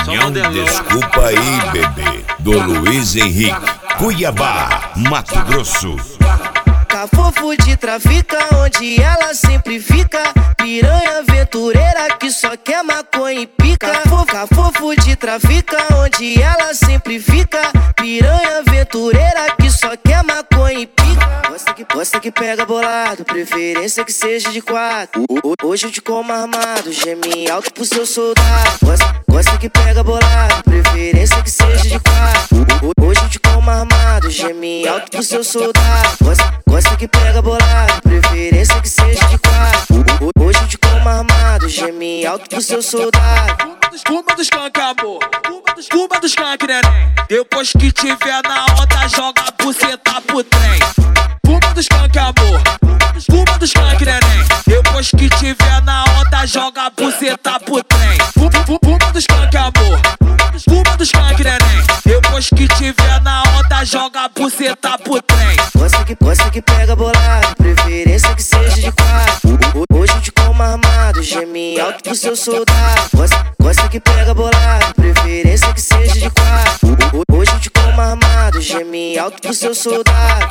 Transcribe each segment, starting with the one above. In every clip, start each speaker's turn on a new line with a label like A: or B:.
A: Opinião, desculpa aí, bebê. Do Luiz Henrique, Cuiabá, Mato Grosso.
B: Cafofo de trafica, onde ela sempre fica. Piranha aventureira que só quer maconha e pica. Cafofo de trafica, onde ela sempre fica. Piranha aventureira que só quer maconha e pica. Gosta que pega bolado, preferência que seja de 4. Hoje eu te como armado, geme alto pro seu soldado. Gosta que pega bolado, preferência que seja de 4. Hoje eu te como armado, geme alto pro seu soldado. Gosta que pega bolado, preferência que seja de 4. Hoje eu te como armado, geme alto pro seu soldado.
C: Fuma dos skunk, amor. Fuma dos skunk, neném. Depois que tiver na onda, joga a buceta pro trem. Fuma dos skunk, amor. Fuma dos skunk, neném. Depois que tiver na onda, joga a buceta pro trem. Fuma dos skunk, amor. Fuma dos skunk, neném. Depois que tiver na onda, joga a buceta pro trem.
B: Gosta que pega bolado, preferência que seja de 4. Hoje eu te como armado, geme alto pro seu soldado. Gosta que pega bolado, preferência que seja de 4. Hoje eu te como armado, geme alto pro seu soldado.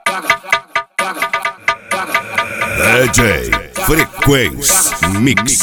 A: DJ Frequência Mix.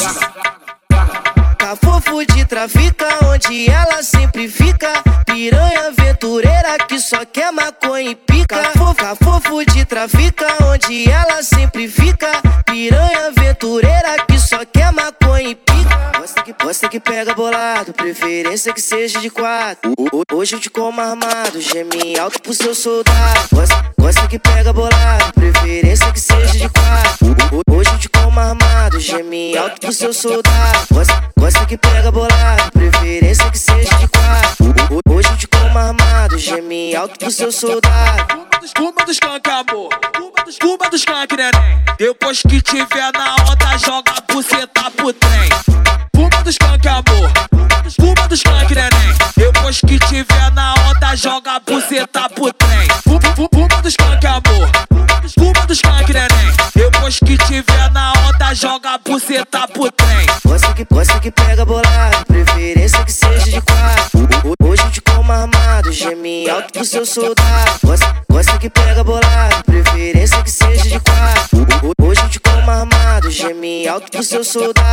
B: Cafofo de trafica, onde ela sempre fica. Piranha aventureira que só quer maconha e pica. Cafofo de trafica, onde ela sempre fica. Piranha aventureira que só quer maconha e pica. Gosta que pega bolado, preferência que seja de 4. Hoje eu te como armado, geme alto pro seu soldado. Gosta que pega bolado, preferência que seja de 4. Hoje eu te como armado, geme alto pro seu soldado. Gosta que pega bolado, preferência que seja de 4. Hoje eu te como armado, geme alto pro seu soldado.
C: Fuma dos skunk, amor. Fuma dos skunk, neném. Depois que tiver na onda, joga a buceta pro trem. Fuma dos skunk, amor. Fuma dos skunk, neném. Depois que tiver na onda, joga a buceta pro trem. Fuma dos skunk, amor. Fuma dos skunk, neném. Depois que tiver na onda, joga a buceta pro trem.
B: Gosta que pega bolado, preferência que seja de 4. Hoje eu te como armado, geme alto pro seu soldado. Gosta que pega bolado, preferência que seja de 4. Hoje eu te como armado, geme alto pro seu soldado.